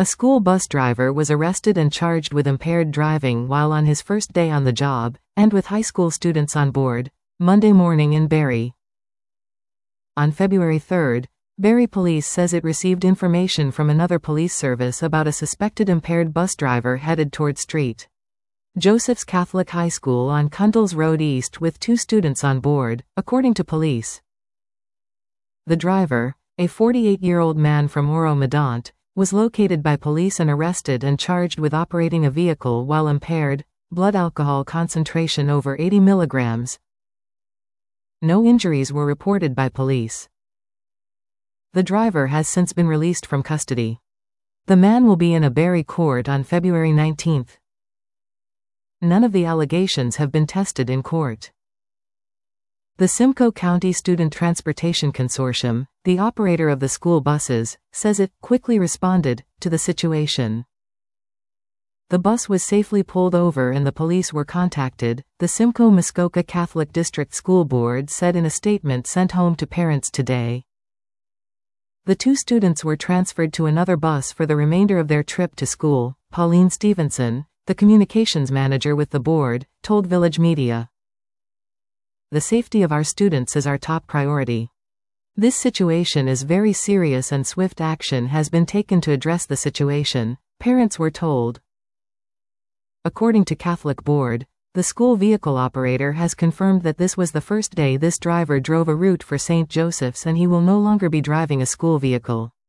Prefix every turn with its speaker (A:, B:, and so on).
A: A school bus driver was arrested and charged with impaired driving while on his first day on the job, and with high school students on board, Monday morning in Barrie. On February 3, Barrie Police says it received information from another police service about a suspected impaired bus driver headed toward St. Joseph's Catholic High School on Cundles Road East with 2 students on board, according to police. The driver, a 48-year-old man from Oro-Medonte, was located by police and arrested and charged with operating a vehicle while impaired, blood alcohol concentration over 80 milligrams. No injuries were reported by police. The driver has since been released from custody. The man will be in a Barrie court on February 19. None of the allegations have been tested in court. The Simcoe County Student Transportation Consortium, the operator of the school buses, says it quickly responded to the situation. The bus was safely pulled over and the police were contacted, the Simcoe-Muskoka Catholic District School Board said in a statement sent home to parents today. The 2 students were transferred to another bus for the remainder of their trip to school, Pauline Stevenson, the communications manager with the board, told Village Media. The safety of our students is our top priority. This situation is very serious and swift action has been taken to address the situation, parents were told. According to Catholic Board, the school vehicle operator has confirmed that this was the first day this driver drove a route for St. Joseph's and he will no longer be driving a school vehicle.